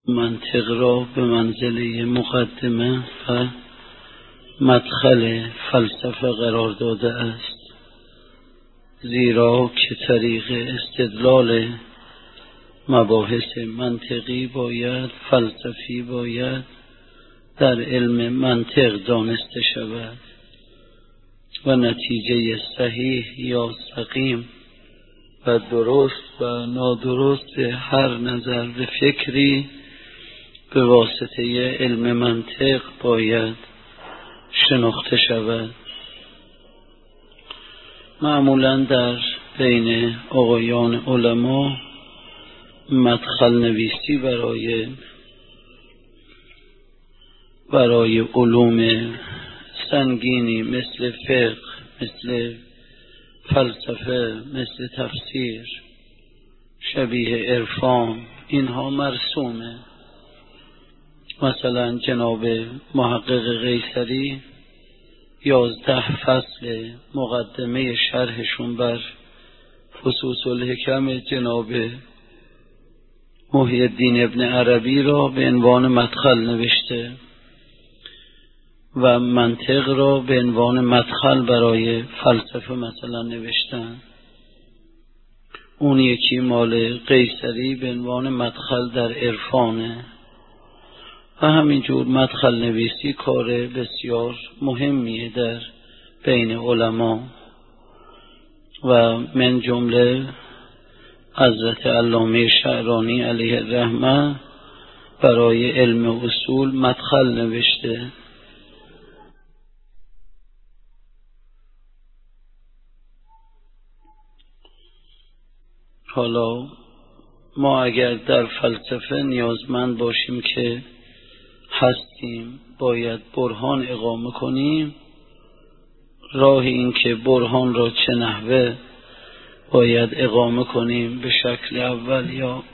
منطق را به منزله مقدمه و مدخل فلسفه قرار داده است، زیرا که طریق استدلال مباحث منطقی باید فلسفی باید در علم منطق دانسته شود و نتیجه صحیح یا سقیم و درست و نادرست هر نظر و فکری به واسطه علم منطق باید شناخته شود. معمولا در بین آقایان علما مدخل نویسی برای علوم سنگینی مثل فقه، مثل فلسفه، مثل تفسیر، شبیه عرفان، اینها مرسومه. مثلا جناب محقق قیصری 11 فصل مقدمه شرحشون بر فصوص الحکم جناب محی الدین ابن عربی را به عنوان مدخل نوشته و منطق را به عنوان مدخل برای فلسفه مثلا نوشتن. اون یکی مال قیصری به عنوان مدخل در عرفانه و همینجور مدخل نویسی کار بسیار مهمیه در بین علما و من جمله حضرت علامه شعرانی علیه الرحمه برای علم اصول مدخل نوشته. حالا ما اگر در فلسفه نیازمند باشیم که هستیم باید برهان اقامه کنیم، راه این که برهان را چه نحوه باید اقامه کنیم، به شکل اول یا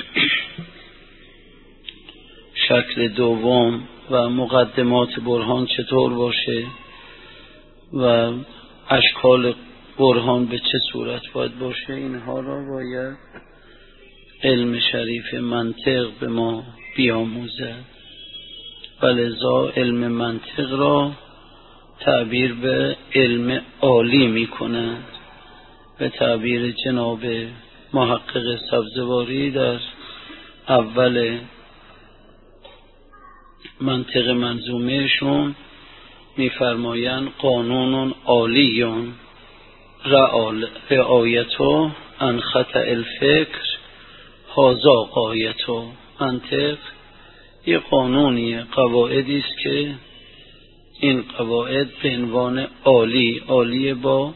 شکل دوم و مقدمات برهان چطور باشه و اشکال برهان به چه صورت باید باشه، اینها را باید علم شریف منطق به ما بیاموزد. ولذا علم منطق را تعبیر به علم عالی می کند. به تعبیر جناب محقق سبزواری در اول منطق منظومهشون می فرمایند قانون عالیون رعایتو ان خطأ الفکر هذا غایتو. منطق یه قانونیه، قواعدی است که این قواعد به عنوان عالی با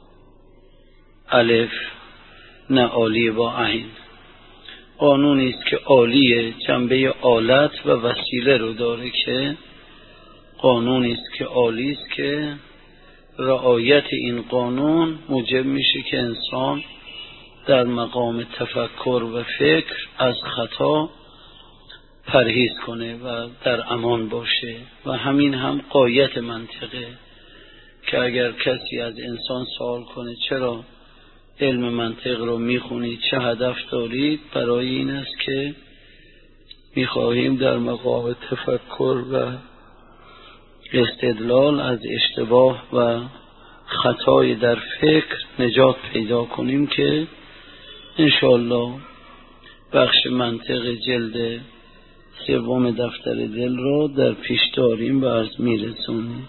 الف نه عالی با عین، قانونی است که عالیه، جنبه آلت و وسیله رو داره، که قانونی است که عالی است که رعایت این قانون موجب میشه که انسان در مقام تفکر و فکر از خطا پرهیز کنه و در امان باشه. و همین هم غایت منطقه، که اگر کسی از انسان سوال کنه چرا علم منطق رو میخونی، چه هدف دارید، برای این است که میخواهیم در مقام تفکر و استدلال از اشتباه و خطای در فکر نجات پیدا کنیم، که انشاءالله بخش منطق جلد 3 دفتر دل رو در پیش داریم و عرض میرسونیم.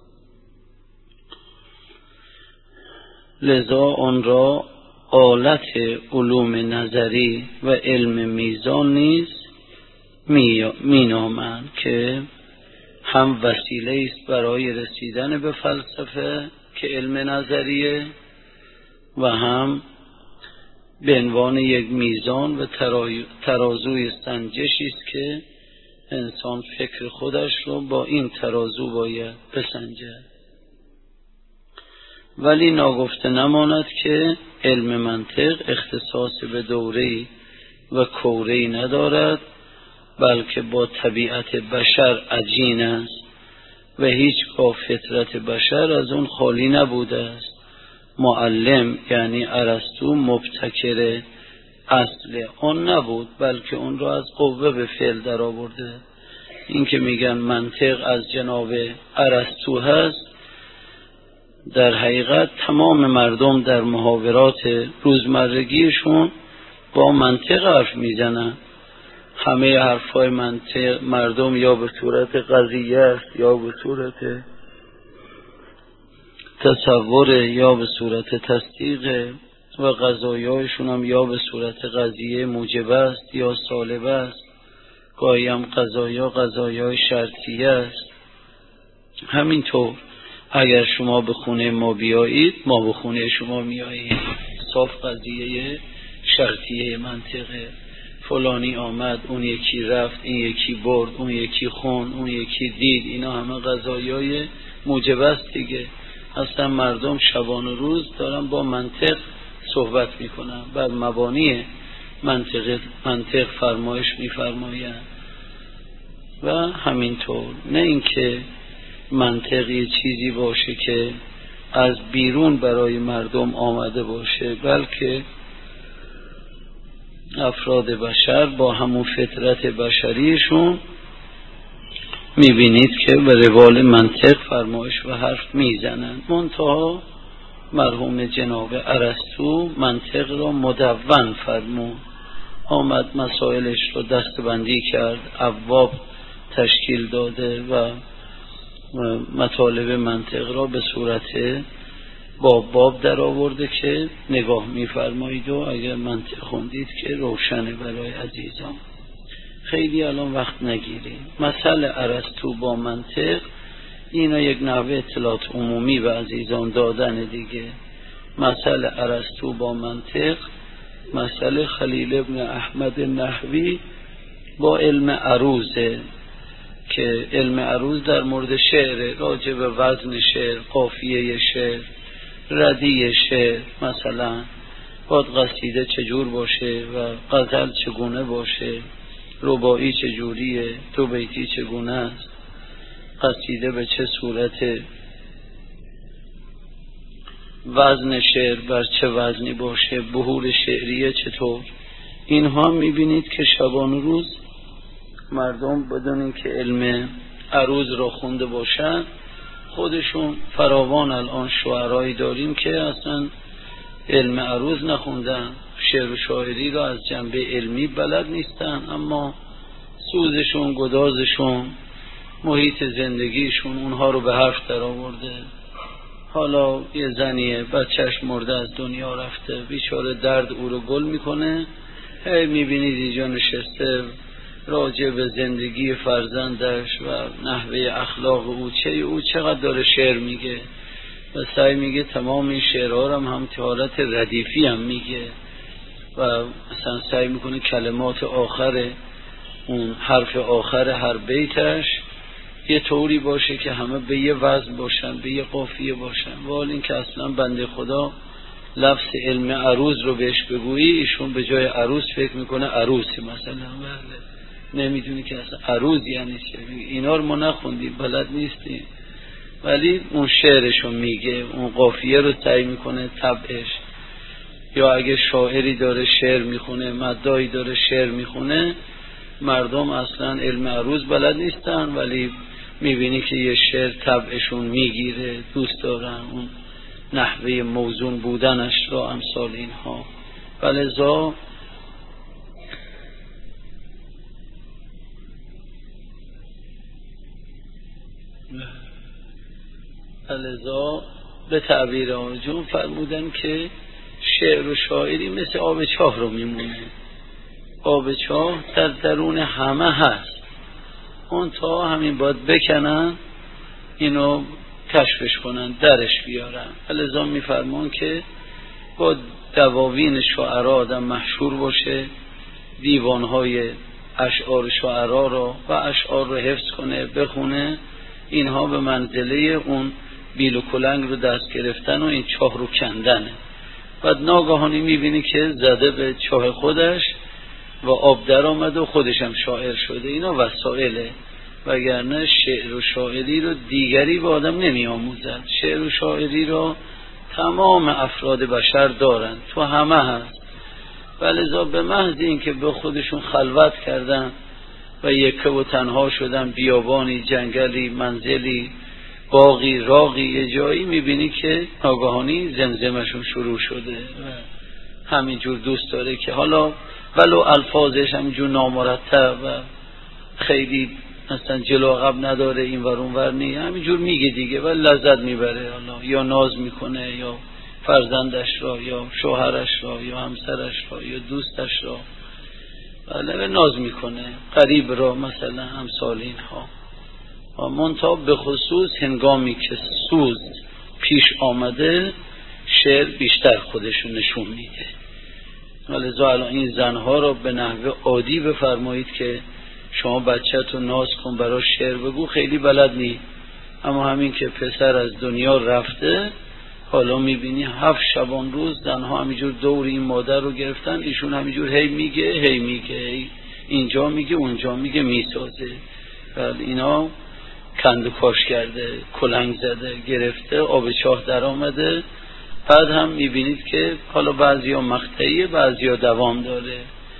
لذا آن را آلت علوم نظری و علم میزان نیز مینامند، که هم وسیله است برای رسیدن به فلسفه که علم نظریه و هم به عنوان یک میزان و ترازوی سنجشی است که انسان فکر خودش رو با این ترازو باید بسنجد. ولی ناگفته نماند که علم منطق اختصاص به دوره‌ای و کوره‌ای ندارد، بلکه با طبیعت بشر عجین است و هیچگاه فطرت بشر از اون خالی نبوده است. معلم یعنی ارسطو مبتکر اصل اون نبود، بلکه اون را از قوه به فعل در آورده. این که میگن منطق از جناب ارسطو هست، در حقیقت تمام مردم در محاورات روزمرگیشون با منطق حرف میزنن. همه حرفای منطق مردم یا به صورت قضیه است یا به صورت تصور یا به صورت تصدیق، و قضایایشون هم یا به صورت قضیه موجبه است یا سالبه است، گاهی هم قضایای شرطیه است. همینطور اگر شما به خونه ما بیایید، ما به خونه شما میاییم، صاف قضیه شرطیه منطقه. فلانی آمد، اون یکی رفت، این یکی برد، اون یکی خون، اون یکی دید، اینا همه قضایای موجبه است دیگه. اصلا مردم شبان و روز دارن با منطق صحبت میکنن، بر مبانی منطق فرمایش میفرماین. و همینطور نه اینکه منطقی چیزی باشه که از بیرون برای مردم آمده باشه، بلکه افراد بشر با همون فطرت بشریشون میبینید که به روال منطق فرمایش و حرف میزنن. منتها مرحوم جناب ارسطو منطق را مدون فرمود، آمد مسائلش رو دستبندی کرد، ابواب تشکیل داده و مطالب منطق را به صورت باب در آورده که نگاه میفرمایید و اگر منطق خوندید که روشنه برای عزیزان. خیلی الان وقت نگیریم. مثل ارسطو با منطق، اینا یک نحوه اطلاعات عمومی به عزیزان دادن دیگه. مثل ارسطو با منطق، مثل خلیل ابن احمد نحوی با علم عروضه، که علم عروض در مورد شعر، راجع به وزن شعر، قافیه شعر، ردیع شعر، مثلا باید قصیده چجور باشه و غزل چگونه باشه، رباعی چجوریه، دو بیتی چگونه است، قصیده به چه صورت، وزن شعر بر چه وزنی باشه، بحور شعریه چطور. اینها میبینید که شبان روز مردم بدون اینکه علم عروض را خونده باشن، خودشون فراوان الان شعرایی داریم که اصلا علم عروض نخوندن، شعر و شاعری را از جنبه علمی بلد نیستن، اما سوزشون، گدازشون، محیط زندگیشون اونها رو به حرف در آورده. حالا یه زنیه بچهش مرده از دنیا رفته، بیچاره درد او رو گل میکنه، هی میبینید اینجا نشسته راجع به زندگی فرزندش و نحوه اخلاق او چقدر داره شعر میگه و سعی میگه تمام این شعرها هم حالت ردیفی هم میگه و مثلا سعی میکنه کلمات آخر اون حرف آخر هر بیتش یه طوری باشه که همه به یه وزن باشن، به یه قافیه باشن. ولی این که اصلا بنده خدا لفظ علم عروض رو بهش بگویی، ایشون به جای عروض فکر میکنه عروسی، مثلا نمیدونی که اصلا عروض یعنی چه. اینا رو ما نخوندیم، بلد نیستیم، ولی اون شعرشو میگه، اون قافیه رو سعی میکنه طبعش. یا اگه شاعری داره شعر میخونه، مدایی داره شعر میخونه، مردم اصلا علم عروض بلد نیستن، ولی میبینی که یه شعر طبعشون میگیره، دوست دارن اون نحوه موزون بودنش را، امثال اینها. ولذا به تعبیر آنجون فرمودن که شعر و شاعری مثل آب چاه رو میمونه. آب چاه در درون همه هست، اون تا همین باید بکنن، اینو کشفش کنن، درش بیارن. لذا میفرمان که با دواوین شعرا آدم محشور باشه، دیوانهای اشعار شعرا رو و اشعار رو حفظ کنه، بخونه. اینها به منزله اون بیل و کلنگ رو دست گرفتن و این چاه رو کندنه. بعد ناگهانی میبینی که زده به چاه خودش و آب در آمد و خودش هم شاعر شده. اینا وسائله، وگرنه شعر و شاعری رو دیگری به آدم نمی آموزد. شعر و شاعری رو تمام افراد بشر دارن، تو همه هست. ولذا به محض این که به خودشون خلوت کردن و یکه و تنها شدن، بیابانی، جنگلی، منزلی، باغی، راغی، یه جایی میبینی که ناگهانی زمزمشون شروع شده و همینجور دوست داره که حالا ولو الفاظش همینجور نامرتب و خیلی مثلا جلو عقب نداره، این ور اون ور نی، همینجور میگه دیگه و لذت میبره. حالا یا ناز میکنه یا فرزندش را یا شوهرش را یا همسرش را یا دوستش را بله ناز میکنه، قریب را مثلا امثال اینها. منتها به خصوص هنگامی که سوز پیش آمده شعر بیشتر خودشون نشون میده. ولذا الان این زنها را به نحو عادی بفرمایید که شما بچه‌تو ناز کن برای شعر بگو، خیلی بلد نی. اما همین که پسر از دنیا رفته حالا میبینی 7 شبان روز زنها همینجور دور این مادر رو گرفتن، ایشون همینجور هی میگه اینجا میگه اونجا میگه میسازه. بعد اینا کند و کاش کرده، کلنگ زده، گرفته، آب چاه در آمده. بعد هم میبینید که حالا بعضیا مقطعیه بعضیا دوام داره.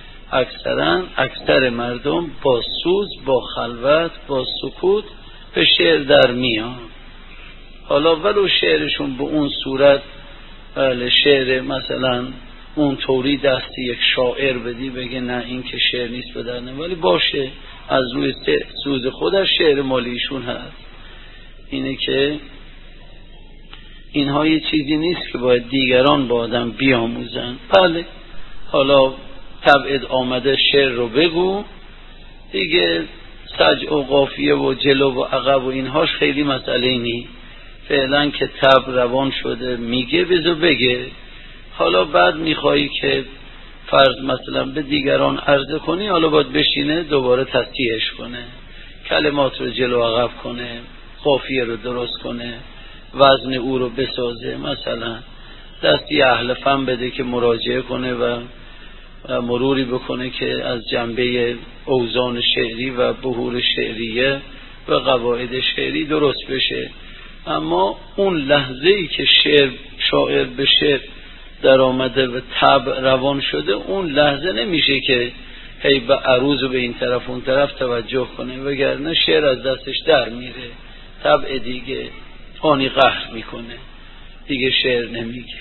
اکثر مردم با سوز، با خلوت، با سکوت به شعر در میان. حالا ولو شعرشون به اون صورت شعر مثلا اون طوری دست یک شاعر بدی بگه نه این که شعر نیست بدرنه، ولی باشه از روی سوز خودش شعر مالیشون هست. اینه که اینها یه چیزی نیست که باید دیگران با آدم بیاموزن. بله حالا تبعید آمده شعر رو بگو دیگه، سجع و قافیه و جلو و عقب و اینهاش خیلی مسئله نی. فعلا که طبع روان شده میگه بذار بگه. حالا بعد میخوایی که فرض مثلا به دیگران عرضه کنی، حالا باید بشینه دوباره تصحیحش کنه، کلمات رو جلو عقب کنه، قافیه رو درست کنه، وزن او رو بسازه، مثلا دستی اهل فن بده که مراجعه کنه و مروری بکنه که از جنبه اوزان شعری و بحور شعریه و قواعد شعری درست بشه. اما اون لحظه‌ای که شاعر به شعر در آمده و طبع روان شده، اون لحظه نمیشه که هی به عروض و به این طرف اون طرف توجه کنه، وگرنه شعر از دستش در میره، طبع دیگه آنی قهر میکنه، دیگه شعر نمیگه.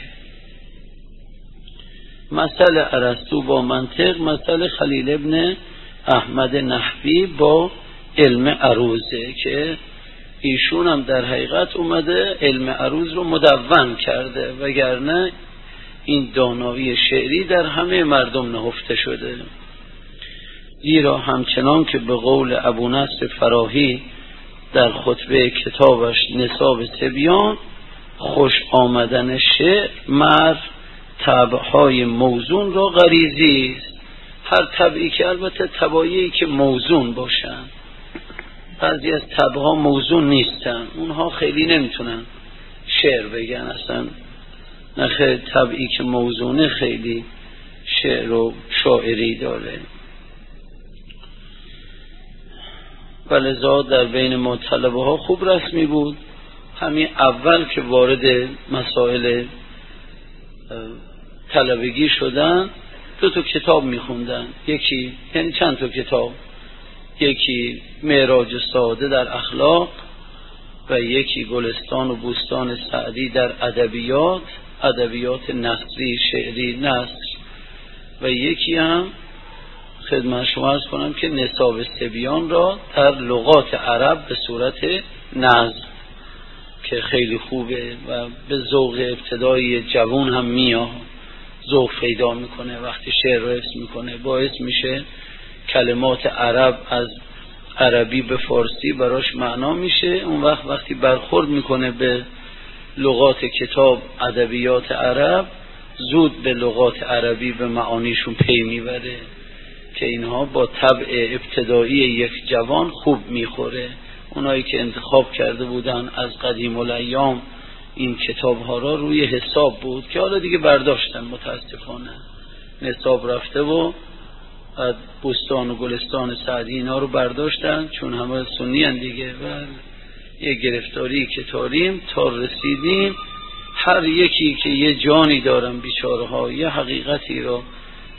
مثل ارسطو با منطق، مثل خلیل ابن احمد نحوی با علم عروضه که ایشون هم در حقیقت اومده علم عروض رو مدون کرده، وگرنه این دانایی شعری در همه مردم نهفته شده. زیرا همچنان که به قول ابو نصر فراهی در خطبه کتابش نصاب تبیان، خوش آمدن شعر مر طبعهای موزون را غریزی است. هر طبعی که البته طبایعی که موزون باشن، بعضی از طبعها موزون نیستن، اونها خیلی نمیتونن شعر بگن اصلا. نخیر طبعی که موزونه خیلی شعر و شاعری داره. ولذا در بین ما طلبه ها خوب رسمی بود همین اول که وارد مسائل طلبگی شدن 2 کتاب میخوندن، یکی یعنی چند تا کتاب، یکی معراج ساده در اخلاق و یکی گلستان و بوستان سعدی در ادبیات نثری شعری نثر، و یکی هم خدمت شما عرض کنم که نصاب تبیان را در لغات عرب به صورت نظم که خیلی خوبه و به ذوق ابتدایی جوان هم میاد، ذوق پیدا میکنه وقتی شعر رو حفظ میکنه، باعث میشه کلمات عرب از عربی به فارسی براش معنا میشه. اون وقتی برخورد میکنه به لغات کتاب ادبیات عرب، زود به لغات عربی به معانیشون پی میبره که اینها با طبع ابتدایی یک جوان خوب میخوره. اونایی که انتخاب کرده بودن از قدیم الایام این کتاب ها را روی حساب بود که حالا دیگه برداشتن، متاسفانه نصاب رفته و بوستان و گلستان سعدی اینا رو برداشتن، چون همه سنی هن دیگه. و یه گرفتاری که تا رسیدیم هر یکی که یه جانی دارن بیچاره ها، یه حقیقتی رو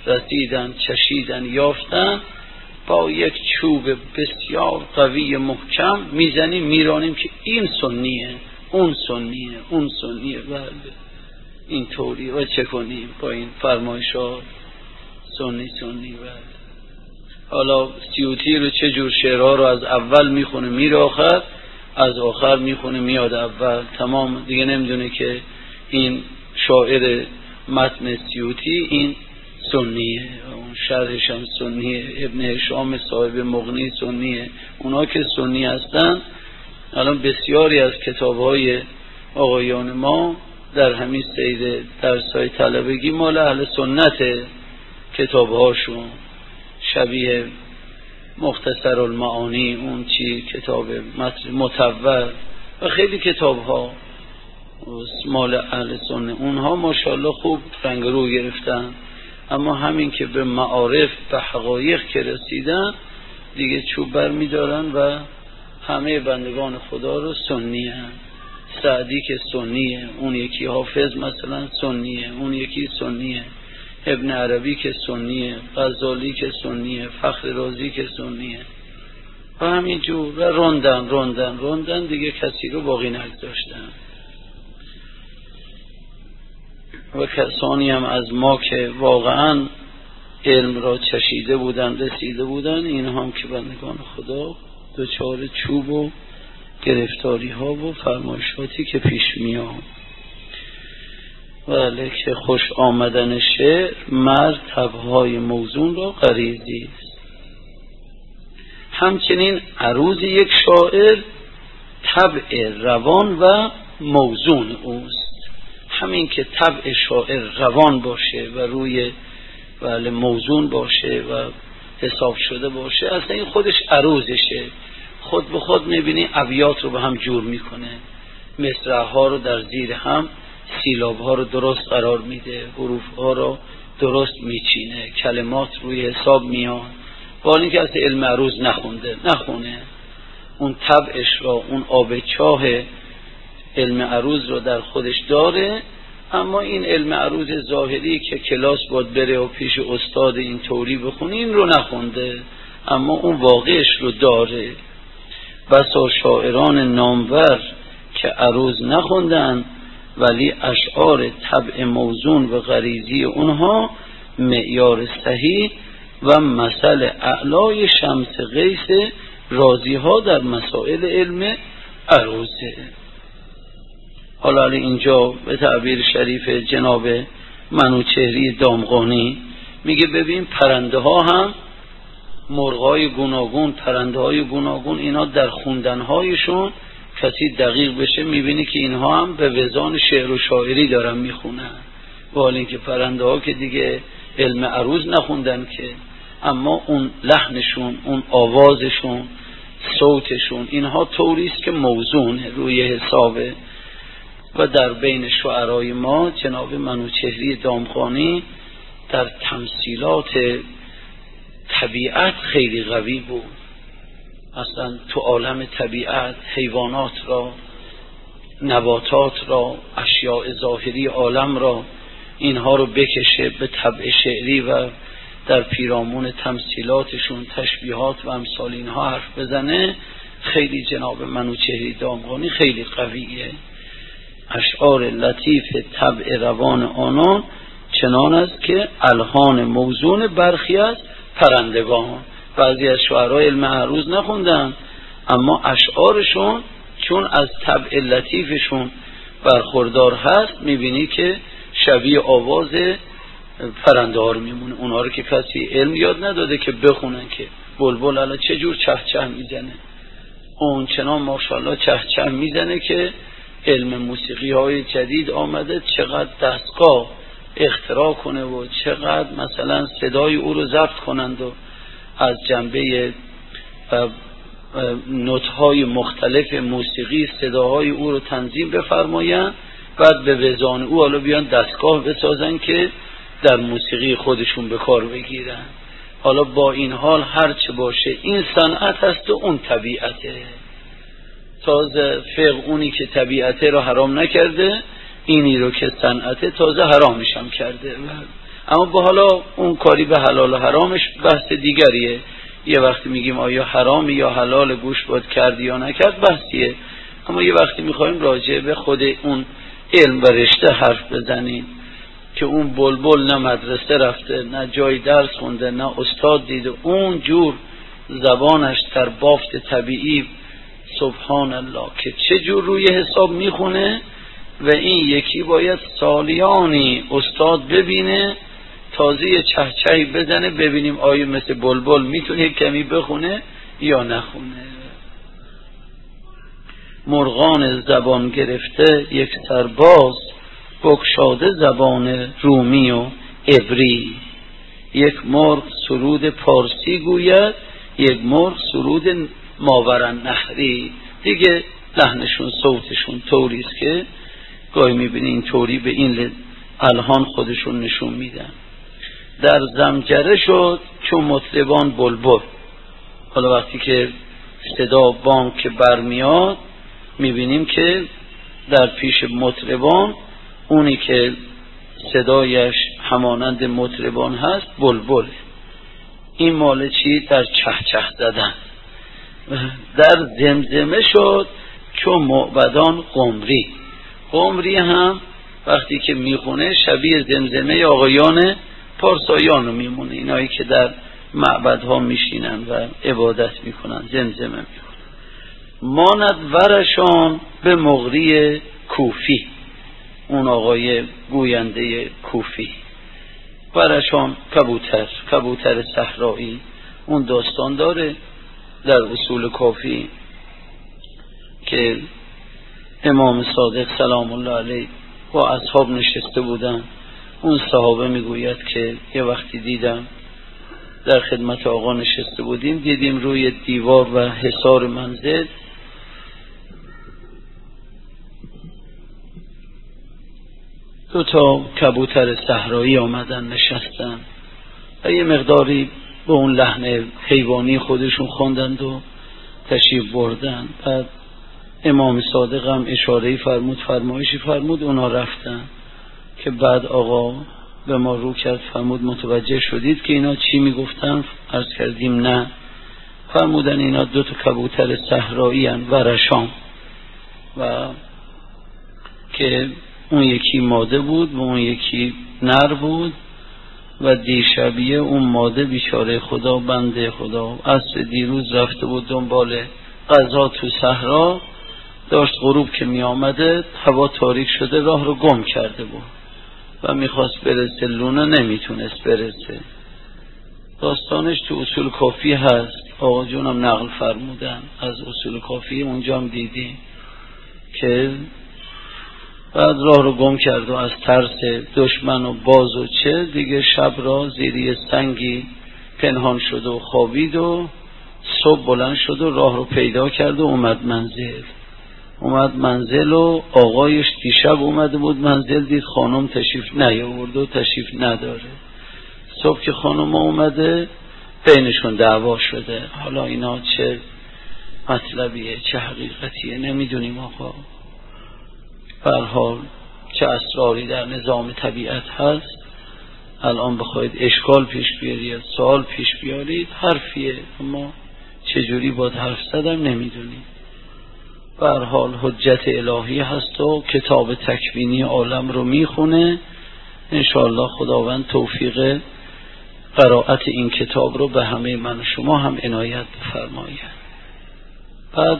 رسیدن، چشیدن، یافتن، با یک چوب بسیار قوی محکم میزنیم میرانیم که این سنیه، اون سنیه، اون سنیه. بله این طوری. و چه کنیم با این فرمایشات؟ سنی سنی. بله حالا سیوطی رو چه جور شعرها رو از اول میخونه میره آخر، از آخر میخونه میاد اول، تمام دیگه نمیدونه که این شاعر متن سیوطی این سنیه، اون شرحش هم سنیه، ابن هشام صاحب مغنی سنیه. اونا که سنی هستن الان بسیاری از کتاب‌های آقایان ما در همین سیر درس‌های طلبگی مال اهل سنت، کتاب‌هاشون شبیه مختصر المعانی، اون چی کتاب متول و خیلی کتاب‌ها مال اهل سنت، اونها ماشاءالله خوب رنگ رو گرفتن. اما همین که به معارف به حقایق که رسیدن دیگه چوب بر می دارن و همه بندگان خدا رو سنی هم. سعدی که سنیه، اون یکی حافظ مثلا سنیه، اون یکی سنیه، ابن عربی که سنیه، غزالی که سنیه، فخر رازی که سنیه و همینجور. و روندن دیگه کسی رو باقی نگذاشتن. و کسانی هم از ما که واقعا علم را چشیده بودن، رسیده بودن، این هم که بندگان خدا دچار چوب و گرفتاری ها و فرمایشاتی که پیش میاد. ولی که خوش آمدن شعر مرد طبعهای موزون را غریزی است. همچنین عروض یک شاعر طبع روان و موزون اوست. همین که طبع شاعر روان باشه و روی موزون باشه و حساب شده باشه، اصلا این خودش عروضشه. خود به خود میبینی ابیات رو به هم جور میکنه، مصرع ها رو در زیر هم، سیلاب ها رو درست قرار میده، حروف ها رو درست میچینه، کلمات روی حساب میاد. با اینکه اصلا علم عروض نخونه، اون طبعش را، اون آب چاه علم عروض رو در خودش داره. اما این علم عروض ظاهری که کلاس باید بره و پیش استاد این طوری بخونه، این رو نخونده، اما اون واقعش رو داره. بسا شاعران نامور که عروض نخوندن ولی اشعار طبع موزون و غریزی اونها معیار صحیح و مثل اعلای شمس قیس رازی ها در مسائل علم عروضه. حالا اینجا به تعبیر شریف جناب منوچهری دامغانی میگه ببین پرنده ها هم، مرغای گوناگون، پرنده های گوناگون، اینا در خوندنهایشون کسی دقیق بشه میبینی که اینها هم به وزان شعر و شاعری دارن میخونن. ولی اینکه پرنده ها که دیگه علم عروض نخوندن که، اما اون لحنشون، اون آوازشون، صوتشون، اینها طوریست که موزونه، روی حسابه. و در بین شعرای ما جناب منوچهری دامغانی در تمثیلات طبیعت خیلی قوی بود. اصلا تو عالم طبیعت حیوانات را، نباتات را، اشیاء ظاهری عالم را، اینها رو بکشه به طبع شعری و در پیرامون تمثیلاتشون تشبیهات و امثال اینها حرف بزنه. خیلی جناب منوچهری دامغانی خیلی قویه. اشعار لطیف طبع روان آنان چنان است که الحان موزون برخی از پرندگان. بعضی از شعرهای علم عروض نخوندن اما اشعارشون چون از طبع لطیفشون برخوردار هست، میبینی که شبیه آواز پرنده ها رو میمونه. اونها رو که کسی علم یاد نداده که بخونن که بلبل الان چه جور چهچه میزنه، اون چنان ماشاءالله چهچه میزنه که علم موسیقی های جدید آمده چقدر دستگاه اختراع کنه و چقدر مثلا صدای او رو ضبط کنند و از جنبه نوت‌های مختلف موسیقی صداهای او رو تنظیم بفرمایند، بعد به وزان او حالا بیان دستگاه بسازن که در موسیقی خودشون به کار بگیرن. حالا با این حال هر چه باشه این صنعت هست و اون طبیعته. تازه فقه اونی که طبیعته رو حرام نکرده، اینی رو که صنعته تازه حرامش هم کرده. اما با حالا اون کاری به حلال و حرامش بحث دیگریه. یه وقتی میگیم آیا حرامی یا حلال گوش باد کردی یا نکرد بحثیه، اما یه وقتی میخوایم راجع به خود اون علم و رشته حرف بزنیم که اون بلبل نه مدرسه رفته، نه جای درس خونده، نه استاد دیده، اون جور زبانش در بافت طبیعی سبحان الله که چه جور روی حساب میخونه، و این یکی باید سالیانی استاد ببینه تازه چهچهی بزنه ببینیم آیا مثل بلبل میتونه کمی بخونه یا نخونه. مرغان زبان گرفته یک سرباز، بگشاده زبان رومی و عبری. یک مرغ سرود پارسی گوید، یک مرغ سرود ماورالنهری. دیگه لحنشون صوتشون طوریست که گاهی میبینی این طوری به این الهان خودشون نشون میدن. در زمجره شد چون مطربان بلبل. حالا وقتی که صدا بانگ که برمیاد میبینیم که در پیش مطربان اونی که صدایش همانند مطربان هست بلبل. این مال چی؟ در چهچه زدن. در زمزمه شد چون معبدان قمری. قمری هم وقتی که میخونه شبیه زمزمه آقایان پارسایان رو میمونه، اینایی که در معبدها میشینن و عبادت میکنن زمزمه میکنن. ماند ورشان به مغری کوفی، اون آقای گوینده کوفی. ورشان کبوتر صحرایی. اون داستان داره در اصول کافی که امام صادق سلام الله علیه با اصحاب نشسته بودن. اون صحابه میگوید که یه وقتی دیدم در خدمت آقا نشسته بودیم، دیدیم روی دیوار و حصار منزل دو تا کبوتر صحرایی آمدن نشستن و یه مقداری به اون لحن حیوانی خودشون خواندند و تشریف بردن. بعد امام صادق هم اشاره‌ای فرمایشی فرمود، اونا رفتن که بعد آقا به ما رو کرد فرمود متوجه شدید که اینا چی میگفتن؟ عرض کردیم نه. فرمودن اینا دو تا کبوتر صحرایی ان ورشان، و که اون یکی ماده بود و اون یکی نر بود و دیشبیه اون ماده بیچاره خدا بنده خدا عصر دیروز رفته بود دنبال غذا تو صحرا، داشت غروب که می آمده هوا تاریک شده راه رو گم کرده بود و میخواست برسه لونه نمیتونست برسه. داستانش تو اصول کافی هست، آقا جونم نقل فرمودن از اصول کافی، اونجا هم دیدیم که بعد راه رو گم کرد و از ترس دشمن و باز و چه دیگه شب را زیری سنگی پنهان شد و خوابید و صبح بلند شد و راه رو پیدا کرد و اومد منزل و آقایش دیشب اومده بود منزل، دید خانم تشریف نیاورد و تشریف نداره. صبح که خانم اومده بینشون دعوا شده. حالا اینا چه مطلبیه چه حقیقتیه نمیدونیم آقا. به هر حال چه اسراری در نظام طبیعت هست. الان بخواید اشکال پیش بیارید سوال پیش بیارید حرفیه، اما چجوری باید حرف زدم نمیدونیم. به هر حال حجت الهی هست و کتاب تکوینی عالم رو میخونه. انشاءالله خداوند توفیق قرائت این کتاب رو به همه من و شما هم عنایت بفرماید. بعد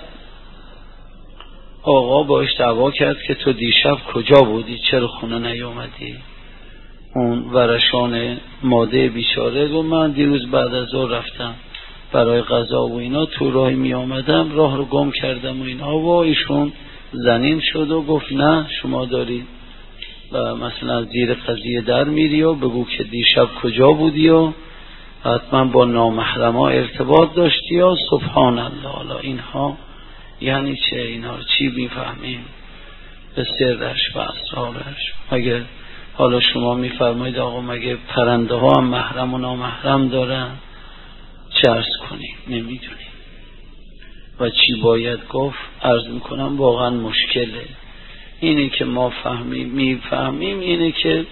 آقا باش دعوا کرد که تو دیشب کجا بودی، چرا خونه نیامدی؟ اون ورشان ماده بیچاره گفت من دیروز بعد از ظهر رفتم برای غذا و اینا، تو راه می آمدم راه رو گم کردم و اینا. و ایشون زنین شد و گفت نه شما دارید و مثلا زیر قضیه در میری و بگو که دیشب کجا بودی و حتما با نامحرما ارتباط داشتی و سبحان الله. حالا اینها یعنی چه؟ اینا رو چی میفهمیم به سرش و اسرارش؟ مگه حالا شما میفرمایید آقا مگه پرنده ها هم محرم و نامحرم دارن؟ چه عرض کنیم نمیدونیم و چی باید گفت. عرض میکنم واقعا مشکله. اینه که ما میفهمیم اینه که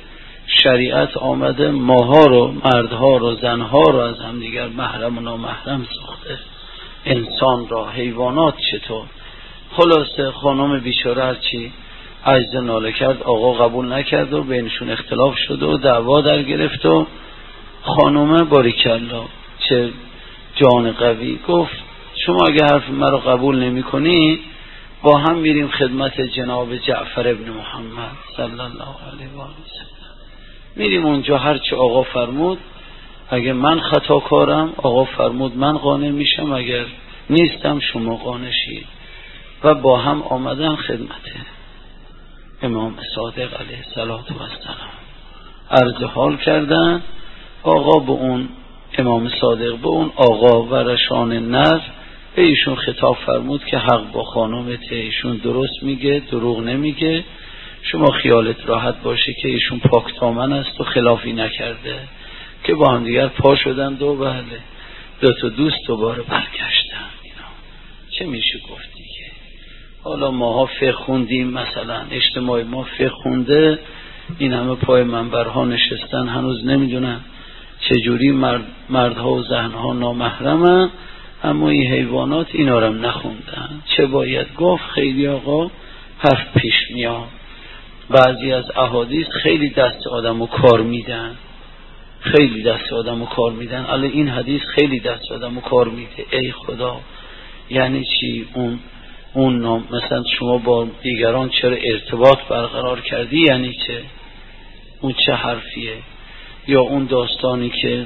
شریعت آمده ماها رو، مردها رو، زنها رو از هم دیگر محرم و نامحرم ساخته، انسان را، حیوانات چطور. خلاصه خانم بیچاره هرچی عجز ناله کرد آقا قبول نکرد و بینشون اختلاف شد و دعوا در گرفت و خانم باریکلا چه جان قوی گفت شما اگه حرف مرا قبول نمی کنی با هم میریم خدمت جناب جعفر ابن محمد صلی الله علیه و سلم، میریم اونجا هرچی آقا فرمود، اگه من خطاکارم آقا فرمود من قانع میشم، اگر نیستم شما قانع شید. و با هم آمدن خدمت امام صادق علیه السلام عرض حال کردن. آقا به اون امام صادق به اون آقا و رشان نر به ایشون خطاب فرمود که حق با خانمت، ایشون درست میگه، دروغ نمیگه، شما خیالت راحت باشه که ایشون پاک دامن است و خلافی نکرده. که با هم دیگر پا شدن و بله دو تا دوست دوباره برگشتن. چه میشه گفت دیگه؟ حالا ماها فقه خوندیم، مثلا اجتماع ما فقه خونده، این همه پای منبرها نشستن هنوز نمیدونن چجوری مردها و زنها نامحرمن، اما این حیوانات اینا رو هم نخوندن. چه باید گفت؟ خیلی آقا حرف پیش میاد. بعضی از احادیث خیلی دست آدمو کار میدن، خیلی دست آدمو کار میدن. الان این حدیث خیلی دست آدمو کار میده. ای خدا، یعنی چی؟ اون مثلا شما با دیگران چرا ارتباط برقرار کردی؟ یعنی چه؟ اون چه حرفیه؟ یا اون داستانی که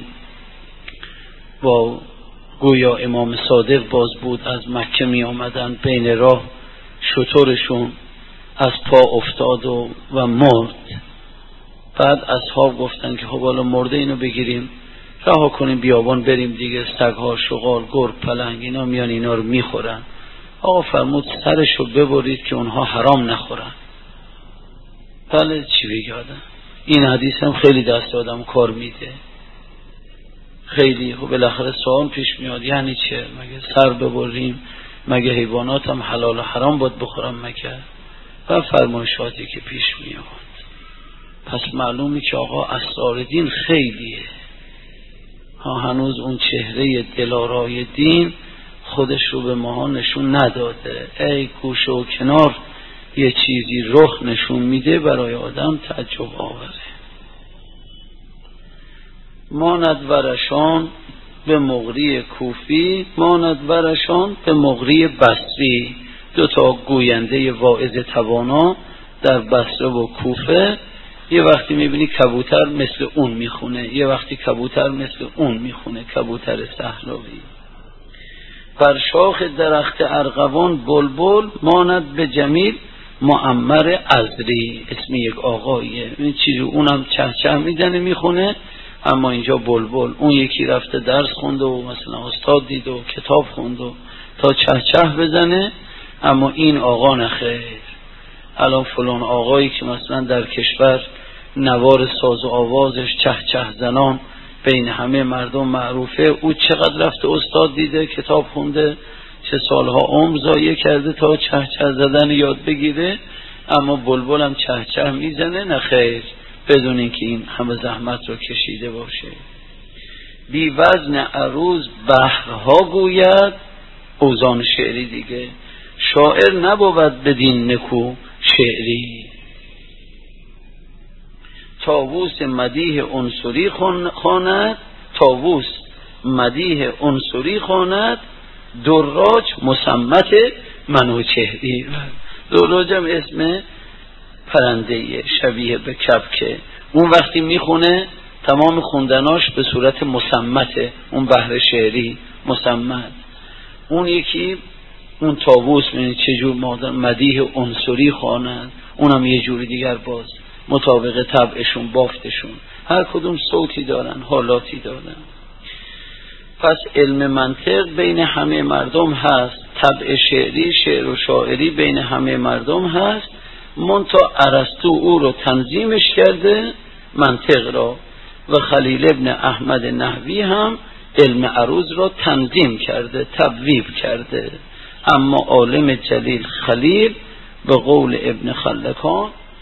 با گویا امام صادق باز بود، از مکه می آمدن، بین راه شترشون از پا افتاد و مرد. بعد اصحاب گفتن که خب حالا مرده اینو بگیریم رها کنیم بیابان بریم دیگه، سگها، شغال، گرگ، پلنگ اینا میان اینا رو میخورن. آقا فرمود سرشو ببرید که اونها حرام نخورن. بله چی بگادم؟ این حدیث هم خیلی دست آدم کار میده. خیلی خب بالاخره سوال پیش میاد یعنی چه؟ مگه سر ببریم؟ مگه حیوانات هم حلال و حرام باید بخورم مگه؟ و فرمایشاتی که پیش میاد. پس معلومه که آقا اسرار دین خیلیه. هنوز اون چهره دلارای دین خودش رو به ما نشون نداده. ای گوشه و کنار یه چیزی رخ نشون میده برای آدم تعجب آوره. ماند ورشان به مغری کوفی، ماند ورشان به مغری بصری. دو تا گوینده واعظ توانا در بصره و کوفه، یه وقتی میبینی کبوتر مثل اون میخونه، یه وقتی کبوتر مثل اون میخونه، کبوتر سهلوی. بر شاخ درخت ارغوان بلبل، ماند به جمیل معمر ازری. اسم یک آقاییه. این چیزی اونم چه چه میزنه میخونه، اما اینجا بلبل. اون یکی رفته درس خونده و مثلا استاد دید و کتاب خونده و تا چه چه بزنه، اما این آقا نخیر. الان فلان آقایی که مثلا در کشور نوار ساز و آوازش چه چه زنان بین همه مردم معروفه، او چقدر رفته استاد دیده، کتاب خونده، چه سالها عمر ضایع کرده تا چه چه زدن یاد بگیره، اما بلبل هم چه چه میزنه. نخیر، بدون اینکه این همه زحمت رو کشیده باشه. بی وزن عروض بحرها گوید، اوزان شعری دیگه. شاعر نبود بدین نکو شعری. طاووس مدیح عنصری خواند، طاووس مدیح عنصری خواند، دراج مسمت منوچهری. دراج هم اسم پرنده شبیه به کبکه. اون وقتی میخونه تمام خوندناش به صورت مسمته، اون بحر شعری مسمت. اون یکی اون طاووس چجور مدیح عنصری خواند، اونم یه جوری دیگر باز مطابق طبعشون، بافتشون، هر کدوم صوتی دارن، حالاتی دارن. پس علم منطق بین همه مردم هست، طبع شعری، شعر و شاعری بین همه مردم هست. منتها ارسطو او رو تنظیمش کرده منطق را، و خلیل ابن احمد نحوی هم علم عروض را تنظیم کرده، تبویب کرده. اما عالم جلیل خلیل به قول ابن خلکان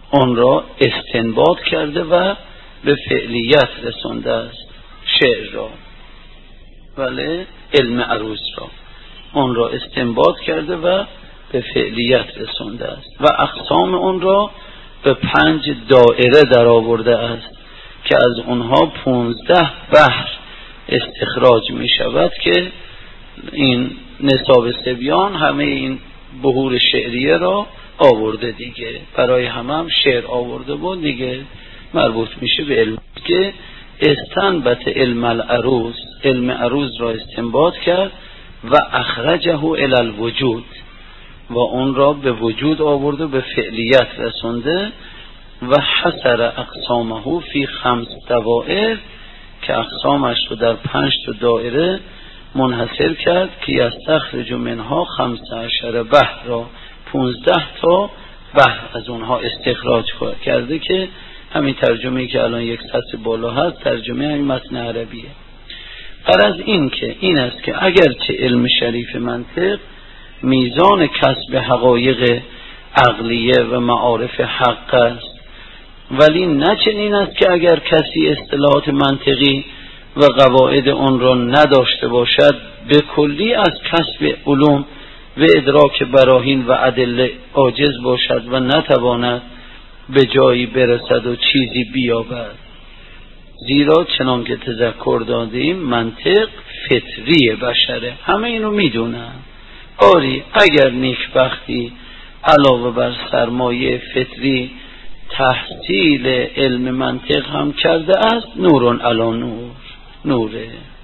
آن را استنباط کرده و به فعلیت رسانده است. شعر را ولی علم عروض را آن را استنباط کرده و به فعلیت رسانده است و اقسام آن را به 5 دایره در آورده است که از اونها 15 بحر استخراج می شود که این نصاب سبیان همه این بحور شعریه را آورده دیگه، برای هم شعر آورده بود دیگه، مربوط میشه به علم که استنبط علم العروض، علم عروض را استنباط کرد و اخرجه الی الوجود و اون را به وجود آورده، به فعلیت رسونده و حصر اقسامه فی 5 دوائر که اقسامش رو در 5 دایره منحصر کرد که یستخرج منها 15 بحر را 15 تا بحر از اونها استخراج کرده که همین ترجمه‌ای که الان یک سطر بالا هست ترجمه همین متن عربیه. غرض این است که اگرچه علم شریف منطق میزان کسب حقایق عقلیه و معارف حق است، ولی نه چنین است که اگر کسی اصطلاحات منطقی و قواعد آن را نداشته باشد به کلی از کسب علوم و ادراک براهین و ادله عاجز باشد و نتواند به جایی برسد و چیزی بیابد. زیرا چنان که تذکر دادیم منطق فطری بشره، همه اینو میدونن. آری اگر نیکبختی علاوه بر سرمایه فطری تحصیل علم منطق هم کرده است، نورون علی نور، نوره.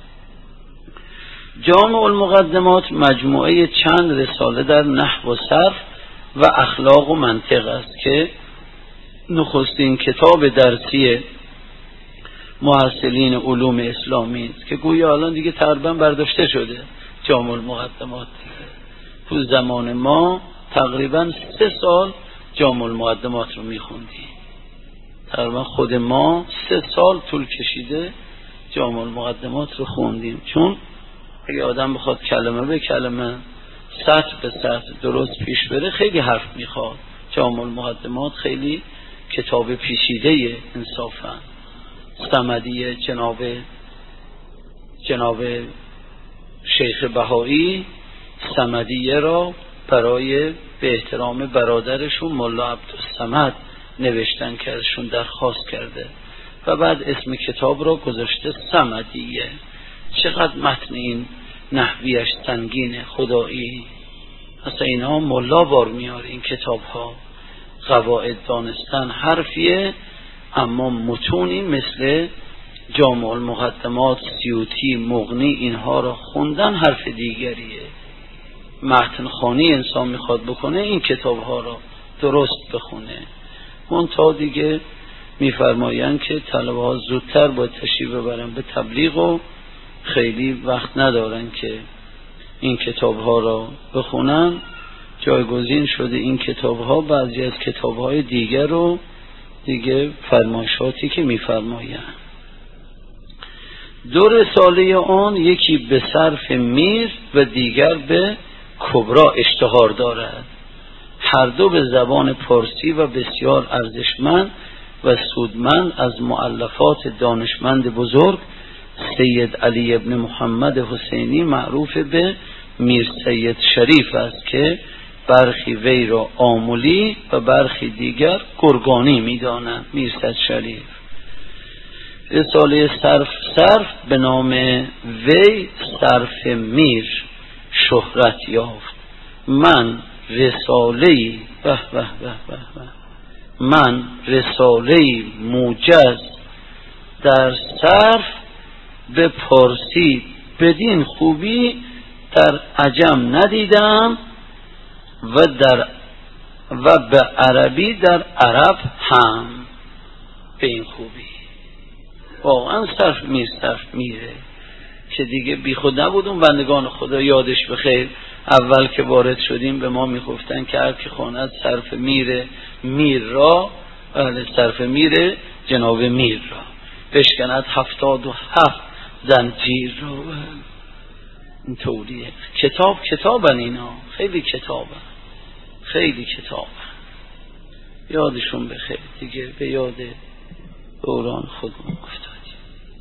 جامع المقدمات مجموعه چند رساله در نحو و صرف و اخلاق و منطق است که نخستین کتاب درسی محصلین علوم اسلامی است که گویا الان دیگه تقریبا برداشته شده. جامع المقدمات تو زمان ما تقریبا 3 سال جامع المقدمات رو میخوندیم، تقریبا خود ما 3 سال طول کشیده جامع المقدمات رو خوندیم، چون اگه آدم بخواد کلمه به کلمه سطر به سطر درست پیش بره خیلی حرف میخواد. جامع المقدمات خیلی کتاب پیچیده انصافا. صمدی جناب شیخ بهایی صمدیه را برای به احترام برادرشون ملا عبدالصمد نوشتن که ازشون درخواست کرده و بعد اسم کتاب را گذاشته صمدیه. چقدر متن این نحویش سنگینه خدایی. اصلا اینا ملا بار میاره این کتاب ها. قواعد دانستن حرفیه، اما متونی مثل جامع المقدمات، سیوطی، مغنی اینها را خوندن حرف دیگریه. متن خوانی انسان میخواد بکنه این کتاب ها را درست بخونه. منتها دیگه میفرمایند که طلبه ها زودتر باید تشریف ببرن به تبلیغ و خیلی وقت ندارن که این کتاب ها را بخونن. جایگزین شده این کتاب ها بعضی از کتاب های دیگر رو دیگه فرمایشاتی که میفرمایند. 2 رساله آن یکی به صرف میر و دیگر به کبرا اشتهار دارد، هر دو به زبان پارسی و بسیار ارزشمند و سودمند از مؤلفات دانشمند بزرگ سید علی ابن محمد حسینی معروف به میر سید شریف است که برخی وی را آمولی و برخی دیگر گرگانی می‌دانند. میر سید شریف رساله صرف به نام وی صرف میر شهرت یافت. من رساله‌ای موجز در صرف به پارسی بدین خوبی در عجم ندیدم و به عربی در عرب هم به این خوبی. واقعا صرف میره که دیگه بی خود نبودون. بندگان خدا یادش بخیر اول که وارد شدیم به ما میگفتن که هر کی خواند صرف میر را صرف میر جناب میر را بشکند 77 زنجیر را. این طوریه. کتابن اینا، خیلی کتابن. یادشون بخیر دیگه، به یاد دوران خودمون افتادیم.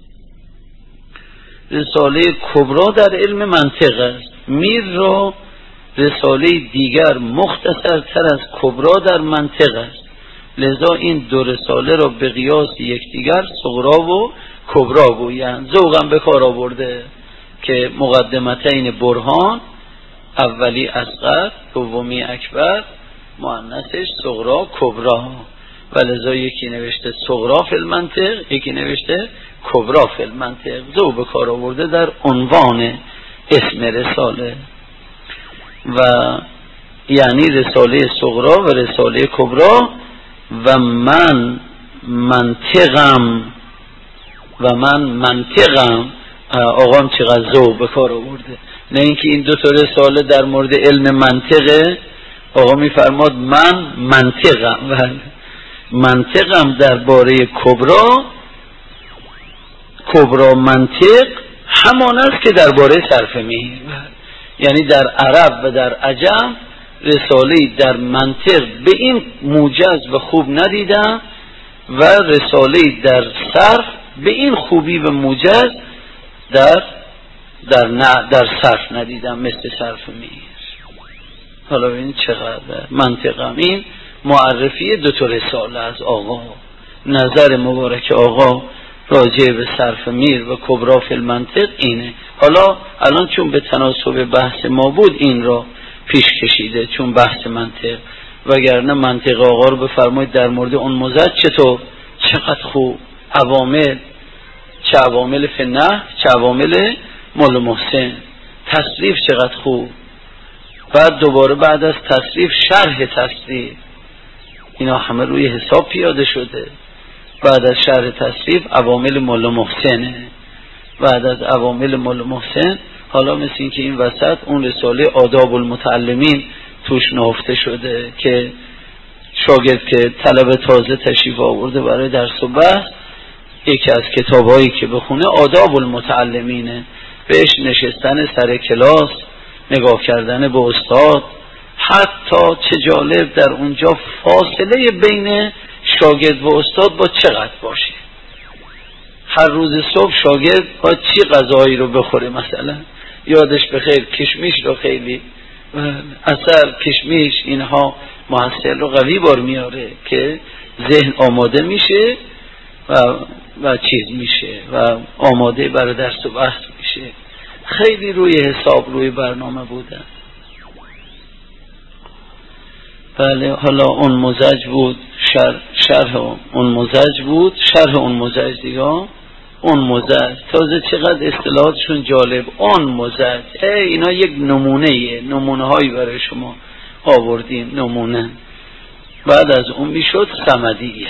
رساله کبرا در علم منطق است. میر را رساله دیگر مختصرتر از کبرا در منطق است، لذا این دو رساله را به قیاس یکدیگر صغرا و کبرا گویند. ذوقم به کار آورده که مقدمتین برهان، اولی اصغر دومی اکبر، مؤنثش صغرا کبرا، و لذا یکی نوشته صغرا فی المنطق، یکی نوشته کبرا فی المنطق. ذوق به کار آورده در عنوان اسم رساله، و یعنی رساله صغرا و رساله کبرا. و من منطقم آقام چقدر ذوق به کار آورده، نه اینکه این دو تا رساله در مورد علم منطقه، آقا میفرماد من منطقم درباره کبرا منطق همان است که درباره صرف میر. یعنی در عرب و در عجم رساله‌ای در منطق به این موجز و خوب ندیدم و رساله‌ای در صرف به این خوبی و موجز در صرف ندیدم مثل صرف میر. حالا ببینید چقدر منطقم. این معرفی دو تا رساله از آقا، نظر مبارک آقا راجع به صرف میر و کبرا فی المنطق اینه. حالا الان چون به تناسب بحث ما بود این را پیش کشیده چون بحث منطق، وگرنه منطق آقا رو بفرمایید در مورد اون مزد چطور، چقدر خوب، عوامل، چه عوامل فی النحو چه عوامل مولا محسن، تصریف چقدر خوب، بعد دوباره بعد از تصریف شرح تصریف، اینا همه روی حساب پیاده شده. بعد از شرح تصریف عوامل مولا محسنه، بعد از عوامل مولا محسن حالا مثل این که این وسط اون رساله آداب المتعلمین توش نهفته شده که شاگرد که طلب تازه تشریف آورده برای درس و بحث، یکی از کتابایی که بخونه آداب المتعلمینه، بهش نشستن سر کلاس، نگاه کردن به استاد، حتی چه جالب در اونجا فاصله بین شاگرد و استاد با چقدر باشه. هر روز صبح شاگرد با چی غذایی رو بخوره، مثلا یادش بخیر کشمیش رو خیلی اثر کشمیش اینها محصل رو قوی بار میاره که ذهن آماده میشه و چیز میشه و آماده برای درس و بحث میشه. خیلی روی حساب روی برنامه بودن. بله، حالا اون مزج بود، شرح اون مزج بود، شرح اون مزج دیگه، اون مزج تازه چقدر اصطلاحاتشون جالب. اون مزج اینا یک نمونه هایی برای شما آوردیم، نمونه. بعد از اون میشد صمدیه.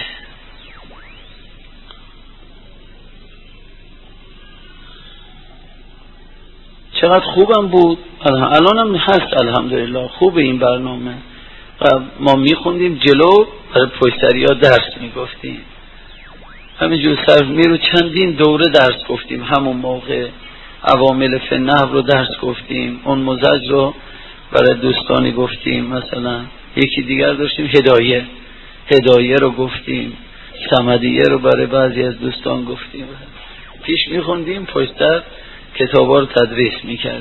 چقدر خوبم بود، الان هم هست الحمدلله، خوب این برنامه. ما میخوندیم جلو، برای پشتری ها درس میگفتیم، همینجور صرف میر رو چندین دوره درس گفتیم، همون موقع عوامل فی النحو رو درس گفتیم، اون مزج رو برای دوستانی گفتیم، مثلا یکی دیگر داشتیم هدایه رو گفتیم، صمدیه رو برای بعضی از دوستان گفتیم، پیش میخوندیم پشتر کتابا رو تدریس میکردیم.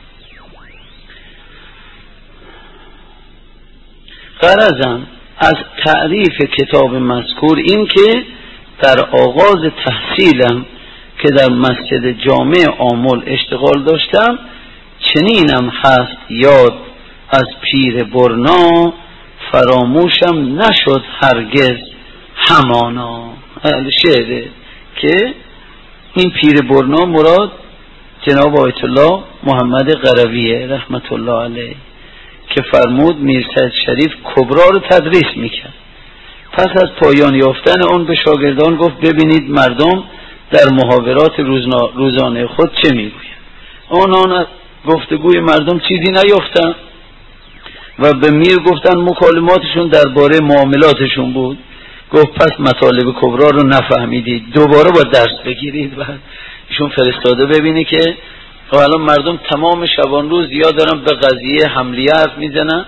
غرضم از تعریف کتاب مذکور این که در آغاز تحصیلم که در مسجد جامع آمل اشتغال داشتم، چنینم هست یاد از پیر برنا، فراموشم نشد هرگز همانا. شعره که این پیر برنا مراد جناب آیت الله محمد قرویه رحمت الله علیه که فرمود میر سید شریف کبرا رو تدریس میکرد. پس از پایان یافتن اون به شاگردان گفت ببینید مردم در محاورات روزانه خود چه میگویند. آنان گفتگوی مردم چیزی نیافتن و به میر گفتن مکالماتشون درباره معاملاتشون بود. گفت پس مطالب کبرا رو نفهمیدید، دوباره با درس بگیرید. و ایشون فرستاده ببینی که الان مردم تمام شبان روز یا دارن به قضیه حملیه حرف میزنن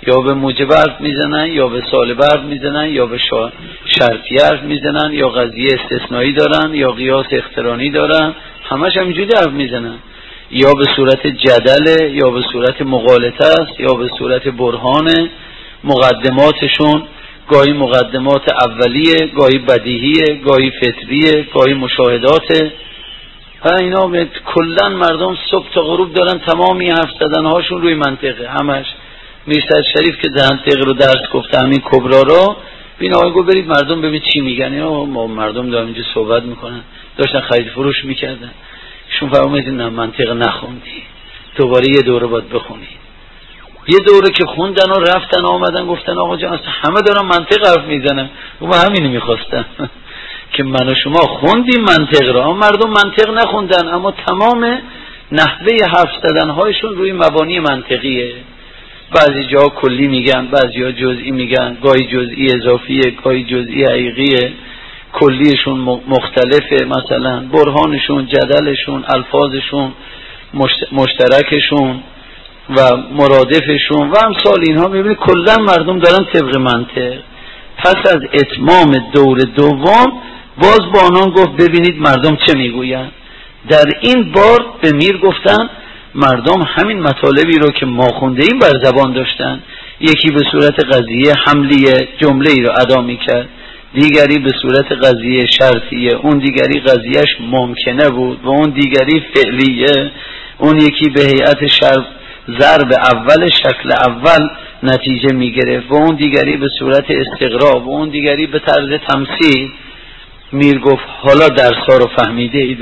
یا به موجب حرف میزنن یا به سالب حرف میزنن یا به شرطی حرف میزنن یا قضیه استثنایی دارن یا قیاس اقترانی دارن، همش همینجوری حرف میزنن، یا به صورت جدله یا به صورت مغالطه است یا به صورت برهانه. مقدماتشون گاهی مقدمات اولیه، گاهی بدیهیه، گاهی فطریه، گاهی مشاهداته. و اینا کلا مردم صبح تا غروب دارن تمامی حرف زدن هاشون روی منطقه. همش میرسد شریف که منطق رو درس گفته، همین کبرا رو بین آقای گفت برید مردم ببین چی میگن. یا مردم دارن اینجا صحبت میکنن، داشتن خرید فروش میکردن، شون فرمودید نه منطق نخوندی، دوباره یه دوره باید بخونی. یه دوره که خوندن و رفتن آمدن گفتن آقا جان اصلا همه دارن منطق حرف میزنن. و همینو میخواستن که من و شما خوندیم منطق را، مردم منطق نخوندن، اما تمام نحوه حرف زدن هایشون روی مبانی منطقیه. بعضی جا کلی میگن، بعضی جا جزئی میگن، گاهی جزئی اضافیه، گاهی جزئی حقیقیه، کلیشون مختلفه، مثلا برهانشون، جدلشون، الفاظشون، مشترکشون و مرادفشون و امثال اینها. میبینید کلا مردم دارن طبق منطق. پس از اتمام دور دوم باز با آنان گفت ببینید مردم چه میگویند. در این بار به میر گفتن مردم همین مطالبی رو که ما خونده ایم بر زبان داشتن، یکی به صورت قضیه حملیه جمله ای رو ادا میکرد، دیگری به صورت قضیه شرطیه، اون دیگری قضیهش ممکنه بود و اون دیگری فعلیه، اون یکی به هیئت ضرب اول شکل اول نتیجه میگرفت و اون دیگری به صورت استقراب و اون دیگری به طرز تمثیل. میر گفت حالا درس‌ها رو فهمیده اید؟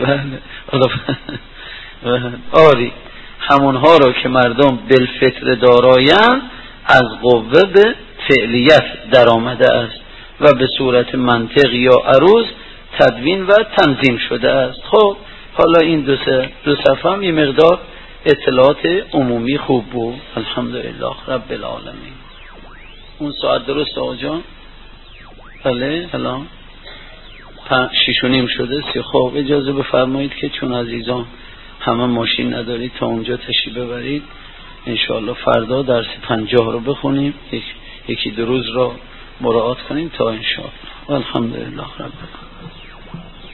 آری همونها رو که مردم بالفطر دارایند از قوه به فعلیت در آمده است و به صورت منطق یا عروض تدوین و تنظیم شده است. خب حالا این دو صفحه هم یه مقدار اطلاعات عمومی خوب بود. الحمدلله رب العالمین. اون ساعت درست آقا جان؟ بله الان 6:30 شده. خب اجازه بفرمایید که چون عزیزان همه ماشین ندارید تا اونجا تشریف ببرید، انشاءالله فردا درس 50 رو بخونیم، یکی دو روز رو مراعات کنیم تا انشاءالله. الحمدلله رب العالمین.